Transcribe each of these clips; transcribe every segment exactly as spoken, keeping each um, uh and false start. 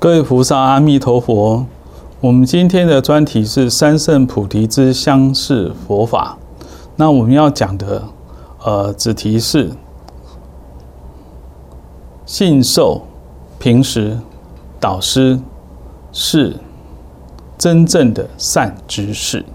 各位菩萨，阿弥陀佛。我们今天的专题是三圣菩提之相视佛法。那我们要讲的呃子题是信受、平时、导师是真正的善知识。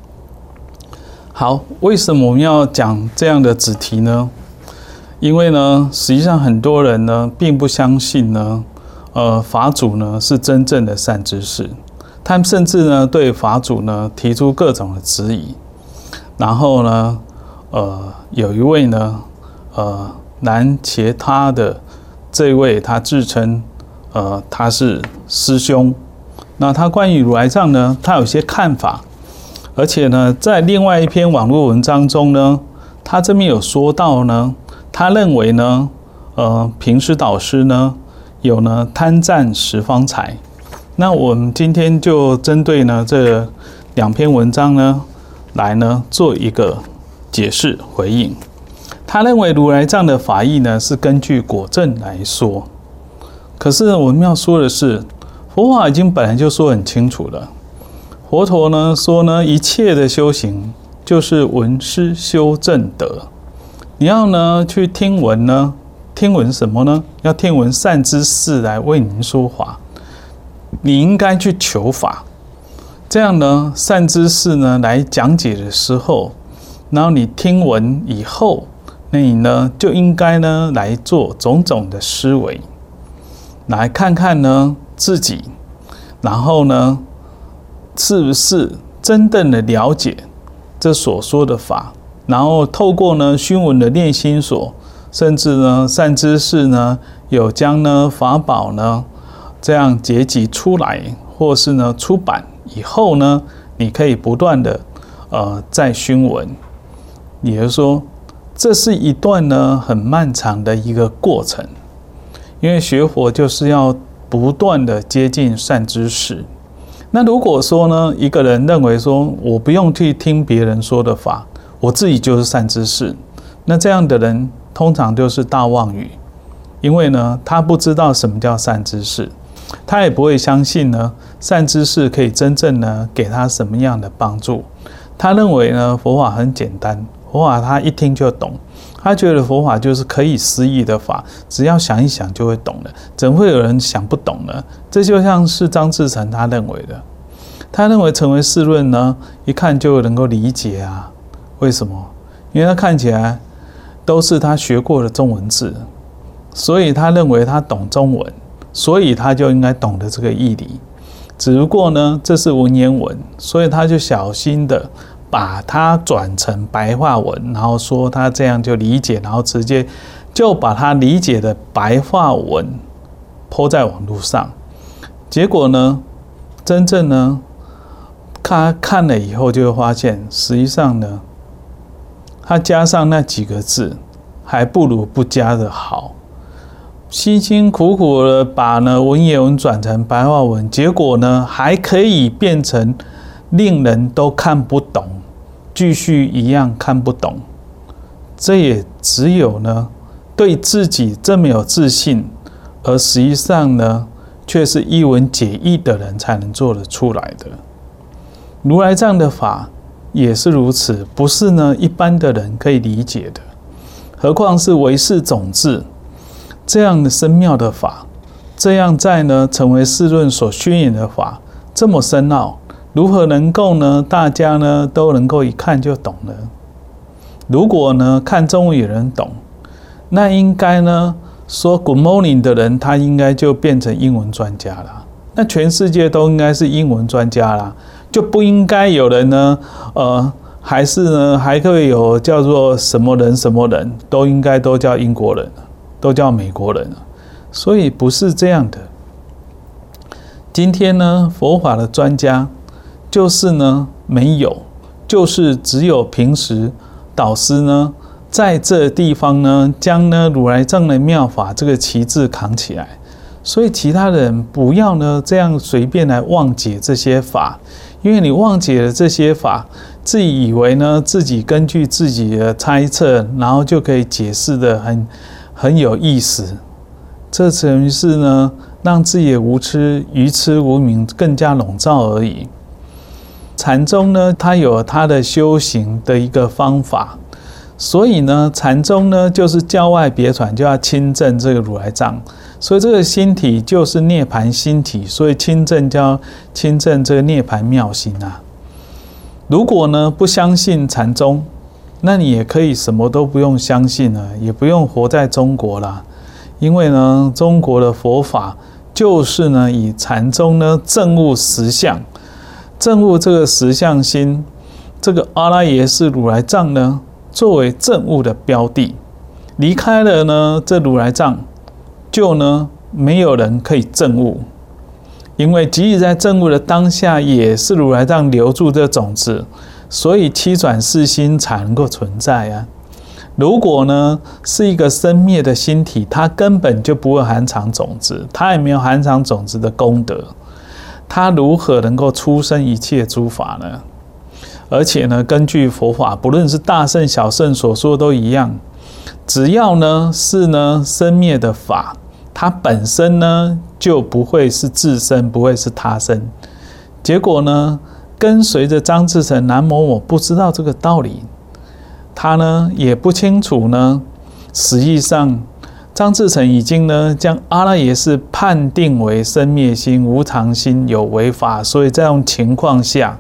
好，为什么我们要讲这样的子题呢？因为呢，实际上很多人呢并不相信呢，呃，法主呢是真正的善知识。他们甚至呢对法主呢提出各种的质疑。然后呢，呃，有一位呢，呃，南茄他的这位，他自称呃他是师兄。那他关于如来藏呢，他有些看法，而且呢，在另外一篇网络文章中呢，他这边有说到呢，他认为呢，呃，平时导师呢有呢贪占十方财。那我们今天就针对呢这两篇文章呢，来呢做一个解释回应。他认为如来藏的法义呢是根据果证来说，可是我们要说的是，佛法已经本来就说很清楚了。佛陀呢说呢，一切的修行就是闻思修正德。你要呢去听闻呢，听闻什么呢？要听闻善知识来为您说法。你应该去求法，这样呢，善知识呢来讲解的时候，然后你听闻以后，那你呢就应该呢来做种种的思维，来看看呢自己，然后呢是不是真正的了解这所说的法，然后透过呢熏闻的练心所，甚至呢善知识呢有将呢法宝呢这样结集出来，或是呢出版以后呢，你可以不断的呃再熏闻。也就是说，这是一段呢很漫长的一个过程，因为学佛就是要不断的接近善知识。那如果说呢，一个人认为说我不用去听别人说的法，我自己就是善知识，那这样的人通常就是大妄语，因为呢他不知道什么叫善知识。他也不会相信呢，善知识可以真正呢给他什么样的帮助。他认为呢，佛法很简单，佛法他一听就懂。他觉得佛法就是可以思议的法，只要想一想就会懂了。怎会有人想不懂呢？这就像是张志成他认为的，他认为成为世论呢，一看就能够理解啊。为什么？因为他看起来都是他学过的中文字，所以他认为他懂中文。所以他就应该懂得这个义理，只不过呢，这是文言文，所以他就小心的把它转成白话文，然后说他这样就理解，然后直接就把他理解的白话文po在网络上。结果呢，真正呢，他看了以后就会发现，实际上呢，他加上那几个字，还不如不加的好。辛辛苦苦的把呢文言文转成白话文，结果呢还可以变成令人都看不懂，继续一样看不懂。这也只有呢对自己这么有自信，而实际上呢却是一文解义的人才能做得出来的。如来藏的法也是如此，不是呢一般的人可以理解的，何况是唯识种智这样的深妙的法，这样在呢成为世论所宣言的法这么深奥，如何能够呢大家呢都能够一看就懂呢？如果呢看中文有人懂，那应该呢说 Good morning 的人，他应该就变成英文专家了。那全世界都应该是英文专家啦，就不应该有人呢呃还是呢还可以有叫做什么人什么人，都应该都叫英国人，都叫美国人，所以不是这样的。今天呢，佛法的专家就是呢没有，就是只有平时导师呢在这地方呢将呢如来藏的妙法这个旗帜扛起来，所以其他人不要呢这样随便来妄解这些法，因为你妄解了这些法，自己以为呢自己根据自己的猜测，然后就可以解释得很很有意思，这等于是呢让自己的无痴愚痴无明更加笼罩而已。禅宗呢，它有它的修行的一个方法，所以呢，禅宗呢就是教外别传，就要亲证这个如来藏，所以这个心体就是涅槃心体，所以亲证叫亲证这个涅槃妙心啊。如果呢不相信禅宗，那你也可以什么都不用相信了，也不用活在中国啦，因为呢，中国的佛法就是呢以禅宗呢证悟实相，证悟这个实相心，这个阿赖耶识如来藏呢作为证悟的标的，离开了呢这如来藏，就呢没有人可以证悟，因为即使在证悟的当下，也是如来藏留住这种子。所以七转四心才能够存在啊！如果呢是一个生灭的心体，它根本就不会含藏种子，它也没有含藏种子的功德，它如何能够出生一切诸法呢？而且呢，根据佛法，不论是大圣小圣所说都一样，只要呢是呢生灭的法，它本身呢就不会是自身，不会是他生。结果呢？跟随着张志成南某某不知道这个道理，他呢也不清楚呢。实际上，张志成已经呢将阿赖耶识判定为生灭心、无常心，有违法，所以在这种情况下，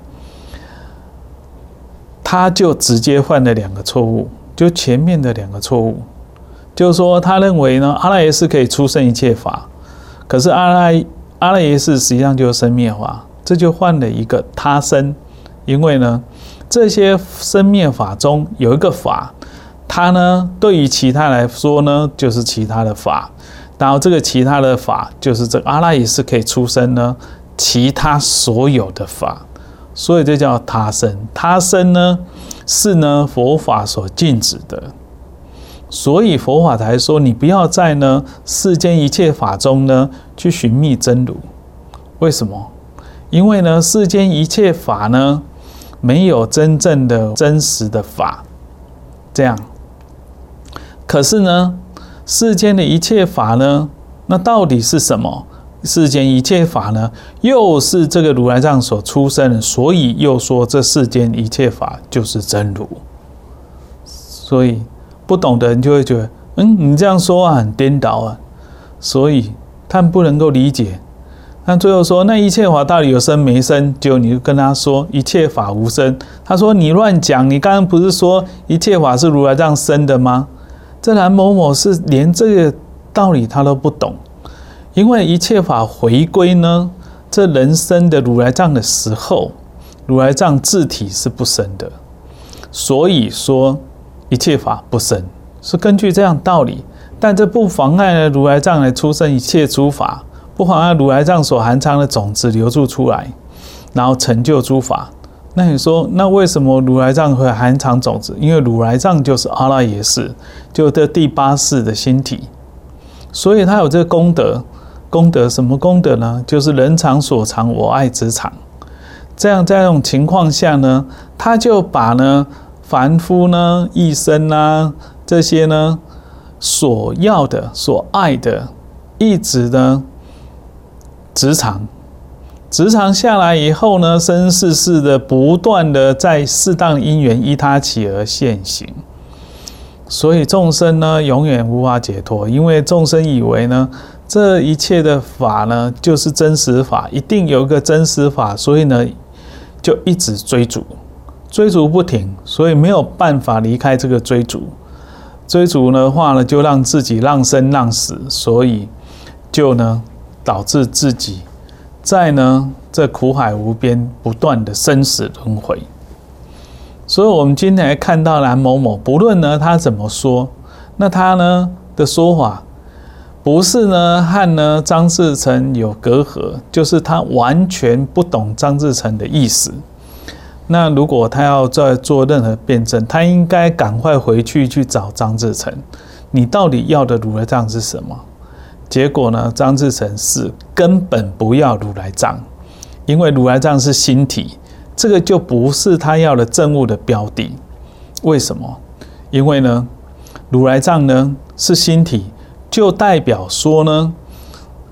他就直接犯了两个错误，就前面的两个错误，就是说他认为呢阿赖耶识可以出生一切法，可是阿赖阿赖耶识实际上就是生灭法。这就换了一个他生，因为呢，这些生灭法中有一个法，它呢对于其他来说呢就是其他的法，然后这个其他的法就是这个阿赖耶识可以出生呢其他所有的法，所以这叫他生。他生呢是呢佛法所禁止的，所以佛法才说你不要在呢世间一切法中呢去寻觅真如。为什么？因为呢，世间一切法呢，没有真正的真实的法，这样。可是呢，世间的一切法呢，那到底是什么？世间一切法呢，又是这个如来藏所出生的，所以又说这世间一切法就是真如。所以不懂的人就会觉得，嗯，你这样说啊，很颠倒啊，所以他们不能够理解。那最后说，那一切法到底有生没生？结果你就跟他说一切法无生。他说你乱讲，你刚刚不是说一切法是如来藏生的吗？这蓝某某是连这个道理他都不懂，因为一切法回归呢，这人生的如来藏的时候，如来藏自体是不生的，所以说一切法不生，是根据这样道理。但这不妨碍了如来藏来出生一切诸法。不妨碍如来藏所含藏的种子流注出来，然后成就诸法。那你说，那为什么如来藏会含藏种子？因为如来藏就是阿赖耶识，就这第八识的心体，所以它有这个功德。功德什么功德呢？就是人常所常，我爱之常。这样在这种情况下呢，他就把呢凡夫呢一生啊这些呢所要的、所爱的，一直呢。执常，执常下来以后呢，生世世的不断的在适当因缘依他起而现行，所以众生呢永远无法解脱，因为众生以为呢这一切的法呢就是真实法，一定有一个真实法，所以呢就一直追逐，追逐不停，所以没有办法离开这个追逐。追逐的话呢，就让自己让生让死，所以就呢。导致自己在呢这苦海无边不断的生死轮回。所以我们今天来看到蓝某某，不论呢他怎么说，那他呢的说法不是呢和呢张志成有隔阂，就是他完全不懂张志成的意思。那如果他要再做任何辩证，他应该赶快回去去找张志成，你到底要的如来藏是什么？结果呢，张志成是根本不要如来藏，因为如来藏是心体，这个就不是他要的证悟的标的。为什么？因为呢，如来藏呢是心体，就代表说呢，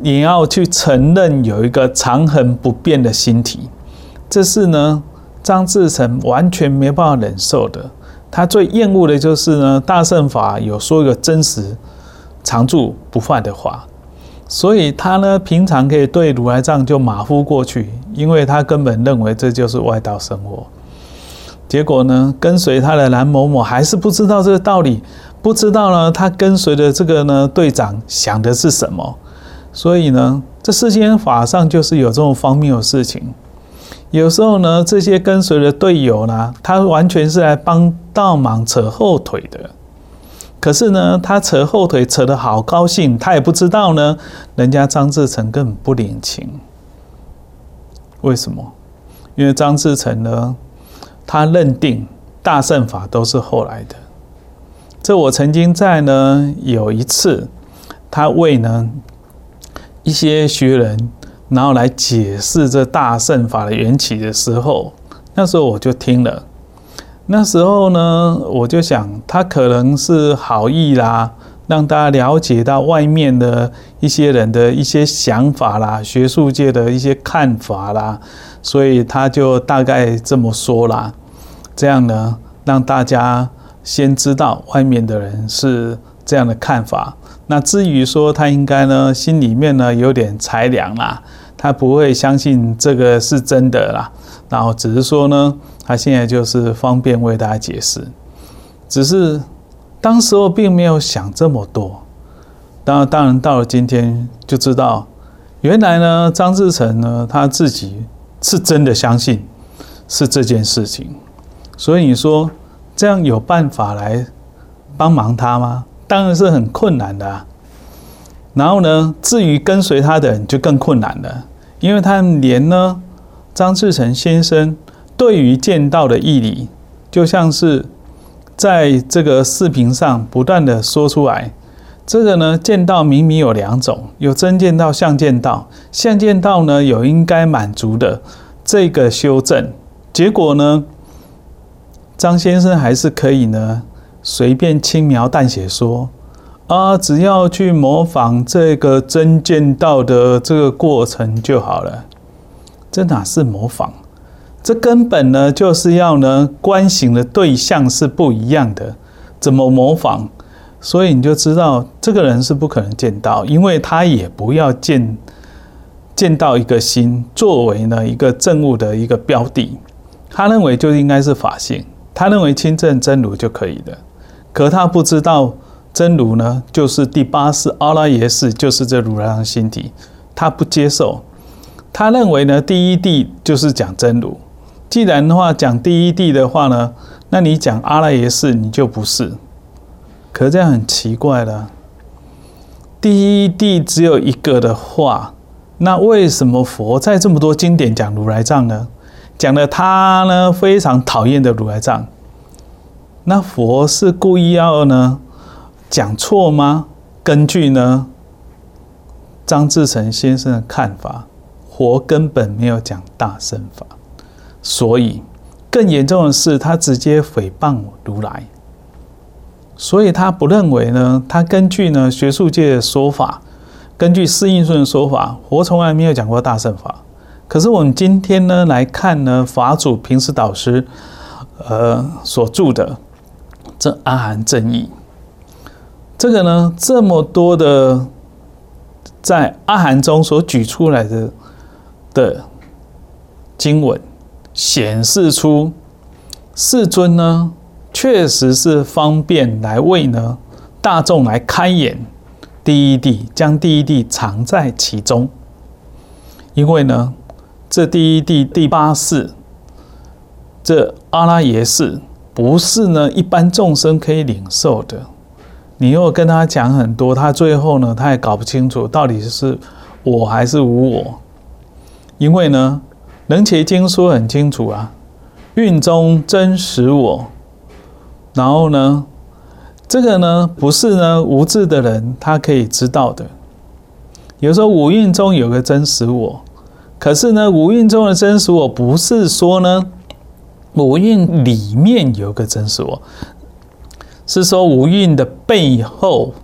你要去承认有一个长恒不变的心体，这是呢张志成完全没办法忍受的。他最厌恶的就是呢大乘法有说一个真实常住不坏的话，所以他呢平常可以对如来藏就马虎过去，因为他根本认为这就是外道生活。结果呢跟随他的蓝某某还是不知道这个道理，不知道呢他跟随的这个呢队长想的是什么。所以呢这世间法上就是有这种荒谬的事情。有时候呢这些跟随的队友呢，他完全是来帮倒忙扯后腿的，可是呢他扯后腿扯得好高兴，他也不知道呢人家张志成根本不领情。为什么？因为张志成呢他认定大乘法都是后来的。这我曾经在呢有一次他为呢一些学人然后来解释这大乘法的缘起的时候，那时候我就听了。那时候呢我就想他可能是好意啦，让大家了解到外面的一些人的一些想法啦，学术界的一些看法啦，所以他就大概这么说啦，这样呢让大家先知道外面的人是这样的看法。那至于说他应该呢心里面呢有点裁量啦，他不会相信这个是真的啦，然后只是说呢他现在就是方便为大家解释，只是当时候并没有想这么多。当然当然到了今天就知道，原来呢张志成呢他自己是真的相信是这件事情，所以你说这样有办法来帮忙他吗？当然是很困难的啊。然后呢至于跟随他的人就更困难了，因为他们连呢张志成先生对于见道的义理，就像是在这个视频上不断的说出来，这个呢见道明明有两种，有真见道、相见道。相见道呢有应该满足的这个修正，结果呢张先生还是可以呢随便轻描淡写说啊，只要去模仿这个真见道的这个过程就好了。这哪是模仿？这根本呢就是要呢观行的对象是不一样的，怎么模仿？所以你就知道这个人是不可能见到，因为他也不要见见到一个心作为呢一个证悟的一个标的，他认为就应该是法性，他认为亲证真如就可以了。可他不知道真如呢就是第八识阿赖耶识，就是这如来藏心体，他不接受。他认为呢第一谛就是讲真如，既然的话讲第一谛的话呢，那你讲阿赖耶识你就不是。可这样很奇怪了，第一谛只有一个的话，那为什么佛在这么多经典讲如来藏呢？讲了他呢非常讨厌的如来藏，那佛是故意要呢讲错吗？根据呢张志成先生的看法，佛根本没有讲大乘法，所以更严重的是他直接诽谤如来。所以他不认为呢，他根据呢学术界的说法，根据释应顺的说法，佛从来没有讲过大乘法。可是我们今天呢来看呢法主平时导师呃所著的这阿含正义，这个呢这么多的在阿含中所举出来的的经文，显示出世尊呢确实是方便来为呢大众来开演第一谛，将第一谛藏在其中。因为呢这第一谛第八识，这阿赖耶识不是呢一般众生可以领受的。你又跟他讲很多，他最后呢他也搞不清楚到底是我还是无我。因为呢楞伽经说很清楚啊，蕴中真实我。然后呢这个呢不是呢无智的人他可以知道的。有时候五蕴中有个真实我，可是呢五蕴中的真实我不是说呢五蕴里面有个真实我，是说五蕴的背后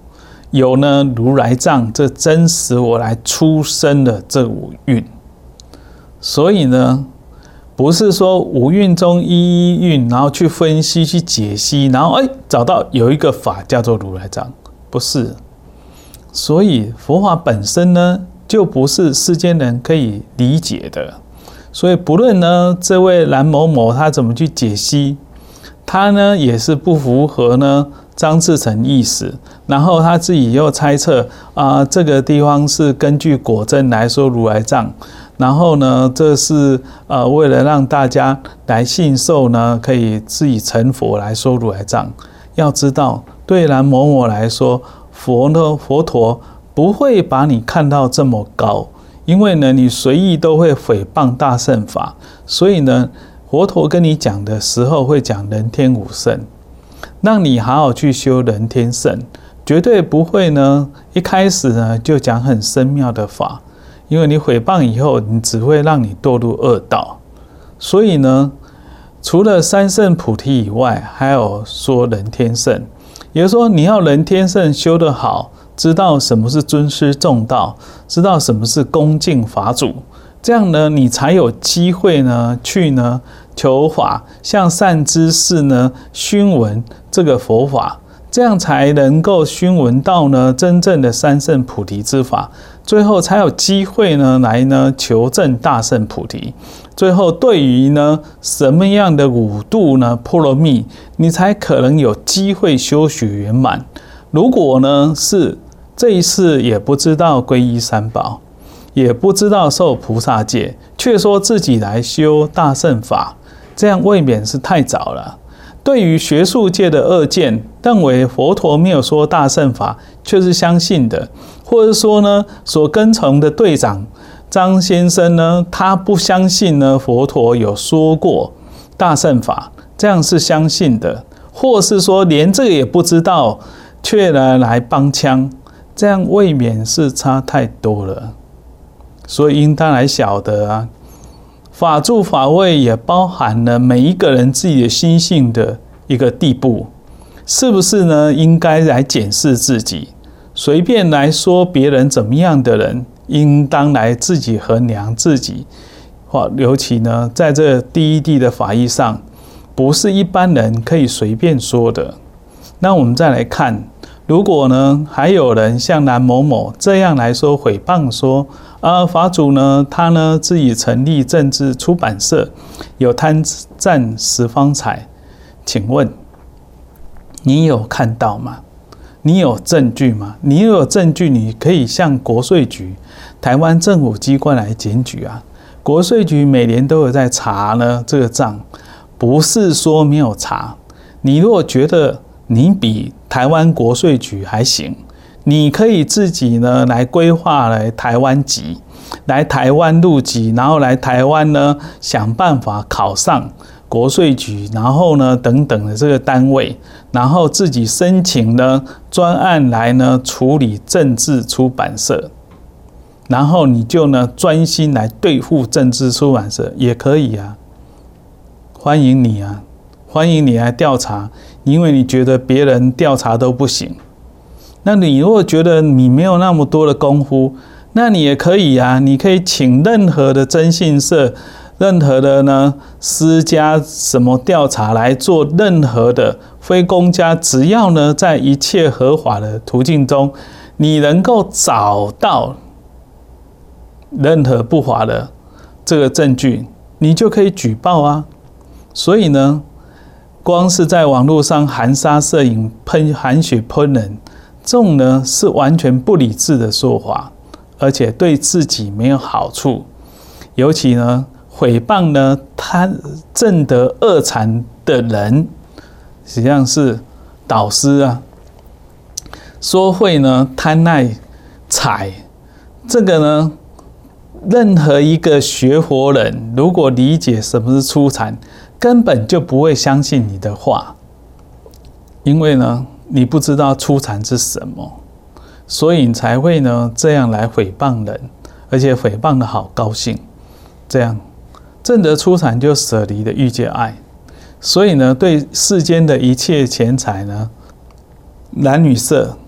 有呢如来藏这真实我来出生的这五蕴。所以呢，不是说五蕴中一一蕴，然后去分析去解析，然后哎找到有一个法叫做如来藏，不是。所以佛法本身呢，就不是世间人可以理解的。所以不论呢这位蓝某某他怎么去解析，他呢也是不符合呢张志成意思，然后他自己又猜测啊、呃，这个地方是根据果真来说如来藏，然后呢这是呃为了让大家来信受呢，可以自己成佛来说如来藏。要知道，对蓝某某来说，佛呢佛陀不会把你看到这么高，因为呢你随意都会诽谤大乘法，所以呢佛陀跟你讲的时候会讲人天五圣，让你好好去修人天圣，绝对不会呢一开始呢就讲很深妙的法，因为你诽谤以后，你只会让你堕入恶道。所以呢，除了三圣菩提以外，还有说人天圣，也就是说你要人天圣修得好，知道什么是尊师重道，知道什么是恭敬法主，这样呢，你才有机会呢去呢求法，向善知识呢熏闻这个佛法，这样才能够熏闻到呢真正的三圣菩提之法，最后才有机会呢来呢求证大圣菩提。最后对于呢什么样的五度呢波罗蜜，你才可能有机会修学圆满。如果呢是这一世也不知道皈依三宝，也不知道受菩萨戒，却说自己来修大乘法，这样未免是太早了。对于学术界的恶见，认为佛陀没有说大乘法，却是相信的，或者说呢，所跟从的队长张先生呢，他不相信呢佛陀有说过大乘法，这样是相信的，或是说连这个也不知道，却呢来帮腔，这样未免是差太多了。所以应当来晓得啊，法住法位也包含了每一个人自己的心性的一个地步，是不是呢？应该来检视自己，随便来说别人怎么样的人，应当来自己衡量自己。尤其呢，在这第一地的法义上，不是一般人可以随便说的。那我们再来看，如果呢还有人像蓝某某这样来说诽谤说，啊法主呢他呢自己成立政治出版社，有贪占十方财，请问你有看到吗？你有证据吗？你有证据，你可以向国税局、台湾政府机关来检举啊。国税局每年都有在查呢这个账，不是说没有查。你如果觉得你比台湾国税局还行，你可以自己呢来规划来台湾籍，来台湾入籍，然后来台湾呢想办法考上国税局，然后呢等等的这个单位，然后自己申请呢专案来呢处理政治出版社，然后你就呢专心来对付政治出版社也可以啊，欢迎你啊，欢迎你来调查，因为你觉得别人调查都不行。那你如果觉得你没有那么多的功夫，那你也可以啊，你可以请任何的征信社、任何的呢私家什么调查来做任何的非公家，只要呢在一切合法的途径中，你能够找到任何不法的这个证据，你就可以举报啊。所以呢，光是在网络上含沙射影、喷含血喷人，这种呢是完全不理智的说法，而且对自己没有好处。尤其呢，诽谤呢贪正得恶禅的人，实际上是导师啊，说会呢贪爱财，这个呢，任何一个学佛人，如果理解什么是初禅，根本就不会相信你的话，因为呢，你不知道初禅是什么，所以你才会呢这样来诽谤人，而且诽谤的好高兴。这样证得初禅就舍离了欲界爱，所以呢，对世间的一切钱财呢，男女色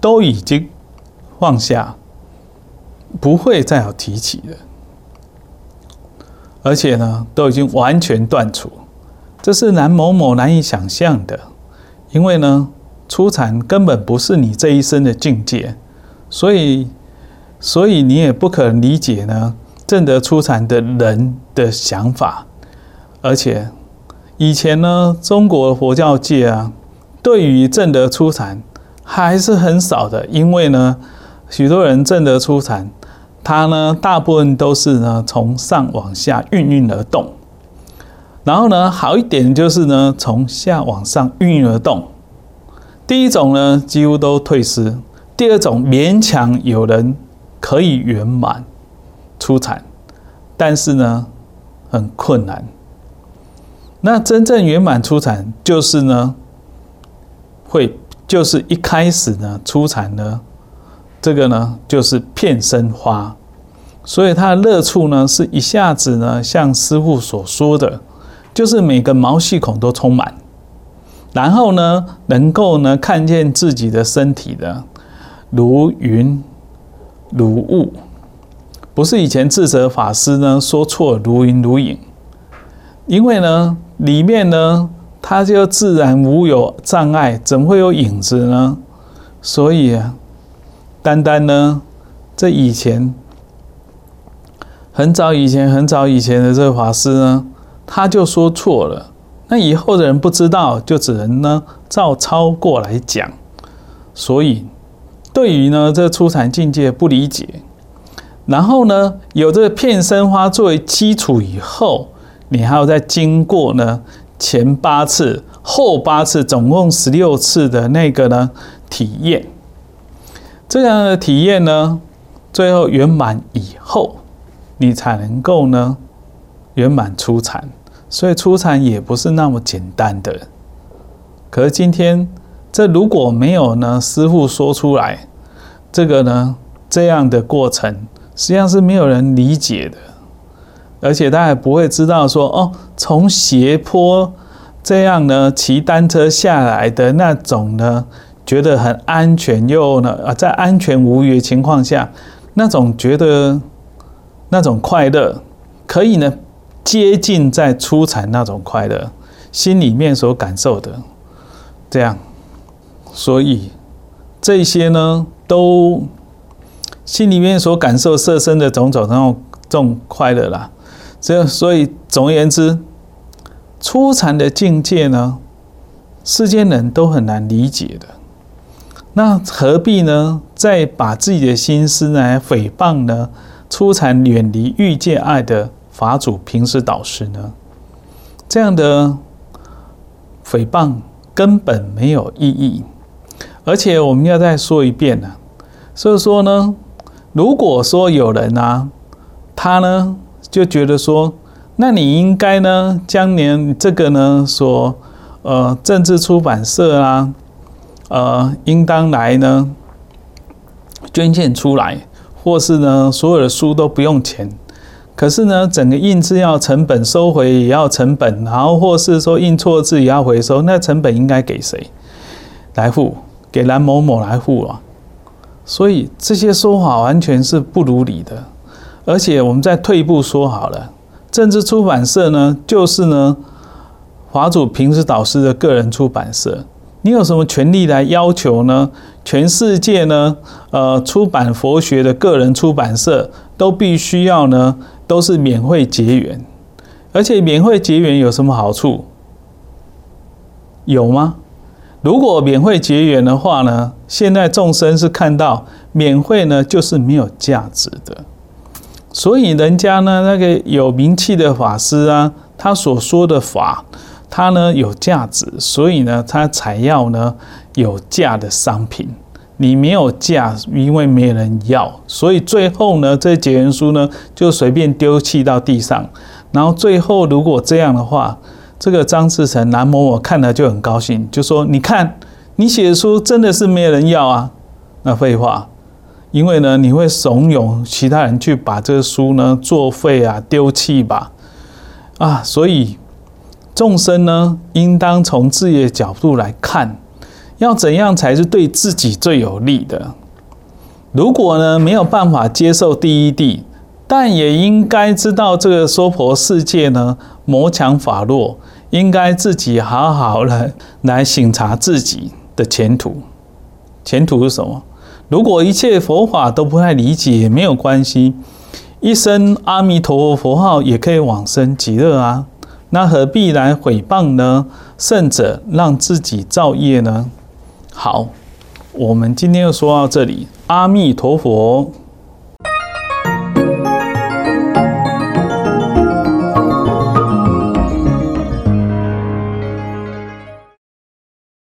都已经放下，不会再有提起了，而且呢，都已经完全断除，这是南某某难以想象的。因为呢，初禅根本不是你这一生的境界，所以，所以你也不可能理解呢证得初禅的人的想法。而且，以前呢，中国佛教界啊，对于证得初禅还是很少的，因为呢，许多人证得初禅，他呢大部分都是呢从上往下运运而动，然后呢好一点就是呢从下往上运运而动。第一种呢几乎都退失，第二种勉强有人可以圆满初禅，但是呢很困难。那真正圆满初禅就是呢会就是一开始呢初禅呢这个呢就是遍身花，所以它的乐处呢是一下子呢像师父所说的，就是每个毛细孔都充满，然后呢能够呢看见自己的身体的如云如雾，不是以前智者法师呢说错如云如影，因为呢里面呢它就自然无有障碍，怎么会有影子呢？所以啊，单单呢这以前很早以前很早以前的这个法师呢，他就说错了，那以后的人不知道，就只能呢照抄过来讲。所以对于呢这初禅境界不理解，然后呢有这个遍身花作为基础以后，你还要再经过呢前八次后八次总共十六次的那个呢体验，这样的体验呢最后圆满以后，你才能够呢圆满初禅。所以初禅也不是那么简单的。可是今天这如果没有呢师父说出来，这个呢这样的过程实际上是没有人理解的，而且他也不会知道说哦，从斜坡这样呢骑单车下来的那种呢觉得很安全，又呢在安全无虞的情况下，那种觉得那种快乐可以呢接近在初禅那种快乐，心里面所感受的这样。所以这些呢都心里面所感受色身的种种那种这种快乐啦。所以总而言之，初禅的境界呢世间人都很难理解的，那何必呢再把自己的心思来诽谤呢初禅远离欲界爱的法主平时导师呢？这样的诽谤根本没有意义。而且我们要再说一遍呢、啊，所以说呢，如果说有人啊，他呢就觉得说，那你应该呢将年这个呢所呃政治出版社啊，呃应当来呢捐献出来，或是呢所有的书都不用钱。可是呢，整个印制要成本，收回也要成本，然后或是说印错字也要回收，那成本应该给谁来付？给蓝某某来付啊！所以这些说法完全是不如理的。而且我们再退一步说好了，政治出版社呢，就是呢法主平时导师的个人出版社，你有什么权利来要求呢？全世界呢，呃，出版佛学的个人出版社都必须要呢，都是免费结缘，而且免费结缘有什么好处？有吗？如果免费结缘的话呢，现在众生是看到免费呢就是没有价值的，所以人家呢那个有名气的法师啊，他所说的法，他呢有价值，所以呢他才要呢有价的商品。你没有价，因为没人要，所以最后呢这结缘书呢就随便丢弃到地上，然后最后如果这样的话，这个张志成南某某看了就很高兴，就说你看你写的书真的是没人要啊。那废话，因为呢你会怂恿其他人去把这个书呢作废啊丢弃吧啊，所以众生呢应当从自己的角度来看， 要怎样才是对自己最有利的？如果呢没有办法接受第一谛，但也应该知道这个娑婆世界呢魔强法弱，应该自己好好的来省察自己的前途。前途是什么？如果一切佛法都不太理解也没有关系，一声阿弥陀佛佛号也可以往生极乐啊，那何必来毁谤呢？甚者让自己造业呢？好，我们今天就说到这里，阿弥陀佛。